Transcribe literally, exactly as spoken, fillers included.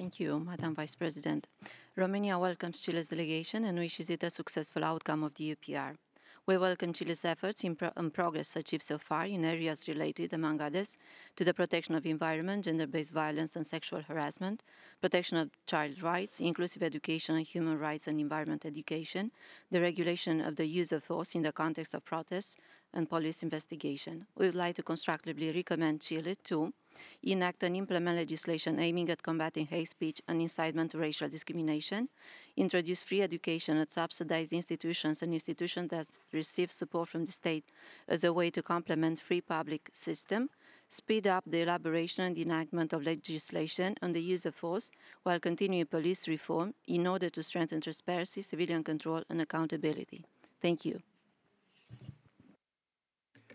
Thank you, Madam Vice President. Romania welcomes Chile's delegation and wishes it a successful outcome of the U P R. We welcome Chile's efforts in, pro- in progress achieved so far in areas related, among others, to the protection of the environment, gender-based violence and sexual harassment, protection of child rights, inclusive education and human rights and environment education, the regulation of the use of force in the context of protests, and police investigation. We would like to constructively recommend Chile to enact and implement legislation aiming at combating hate speech and incitement to racial discrimination, introduce free education at subsidized institutions and institutions that receive support from the state as a way to complement free public system, speed up the elaboration and enactment of legislation on the use of force while continuing police reform in order to strengthen transparency, civilian control and accountability. Thank you.